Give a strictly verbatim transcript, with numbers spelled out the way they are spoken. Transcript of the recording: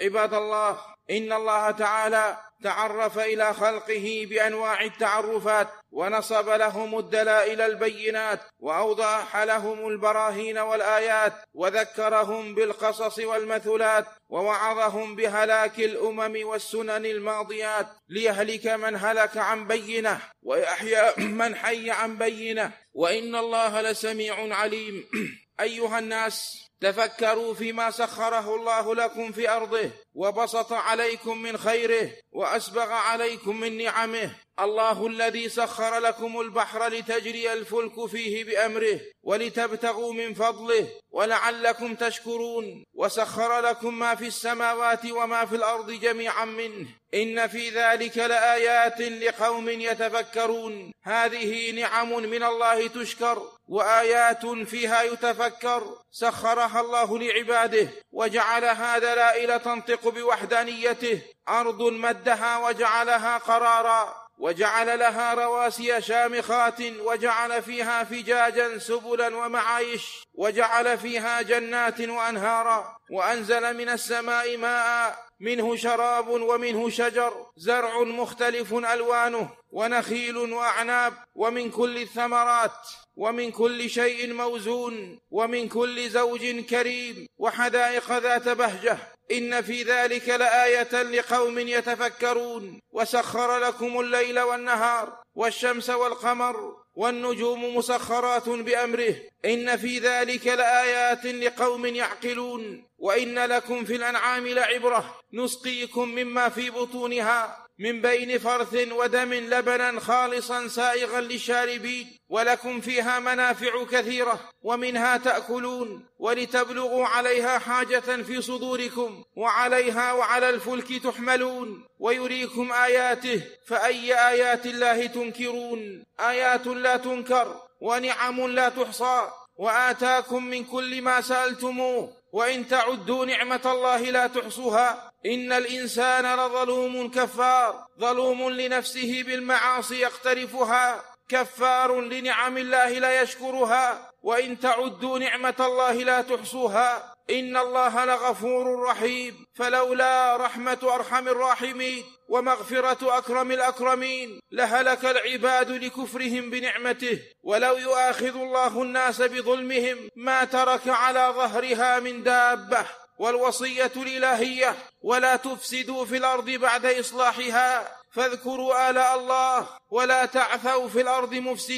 عباد الله، إن الله تعالى تعرف إلى خلقه بأنواع التعرفات، ونصب لهم الدلائل البينات، وأوضح لهم البراهين والآيات، وذكرهم بالقصص والمثلات، ووعظهم بهلاك الأمم والسنن الماضيات، ليهلك من هلك عن بينه ويحيى من حي عن بينه، وإن الله لسميع عليم. أيها الناس، تفكروا فيما سخره الله لكم في أرضه، وبسط عليكم من خيره، وأسبغ عليكم من نعمه. الله الذي سخر لكم البحر لتجري الفلك فيه بأمره، ولتبتغوا من فضله، ولعلكم تشكرون. وسخر لكم ما في السماوات وما في الأرض جميعا منه، إن في ذلك لآيات لقوم يتفكرون. هذه نعم من الله تشكر، وآيات فيها يتفكر، سخرها الله لعباده، وجعلها دلائل تنطق بوحدانيته. أرض مدها وجعلها قرارا، وجعل لها رواسي شامخات، وجعل فيها فجاجا سبلا ومعايش، وجعل فيها جنات وأنهارا، وأنزل من السماء ماء، منه شراب ومنه شجر زرع مختلف ألوانه، ونخيل وأعناب، ومن كل الثمرات، ومن كل شيء موزون، ومن كل زوج كريم، وحدائق ذات بهجة. إن في ذلك لآية لقوم يتفكرون. وسخر لكم الليل والنهار، والشمس والقمر، والنجوم مسخرات بأمره، إن في ذلك لآيات لقوم يعقلون. وإن لكم في الأنعام لعبرة، نسقيكم مما في بطونها من بين فرث ودم لبنا خالصا سائغا للشاربين، ولكم فيها منافع كثيرة، ومنها تأكلون، ولتبلغوا عليها حاجة في صدوركم، وعليها وعلى الفلك تحملون، ويريكم آياته، فأي آيات الله تنكرون؟ آيات لا تنكر، ونعم لا تحصى، وآتاكم من كل ما سألتموه، وإن تعدوا نعمة الله لا تحصوها. إن الإنسان لظلوم كفار، ظلوم لنفسه بالمعاصي يقترفها، كفار لنعم الله لا يشكرها. وإن تعدوا نعمة الله لا تحصوها. إن الله لغفور رحيم. فلولا رحمة أرحم الراحمين ومغفرة أكرم الأكرمين لهلك العباد لكفرهم بنعمته. ولو يؤاخذ الله الناس بظلمهم ما ترك على ظهرها من دابة. والوصية الإلهية: ولا تفسدوا في الأرض بعد إصلاحها، فاذكروا آلاء الله ولا تعثوا في الأرض مفسدين.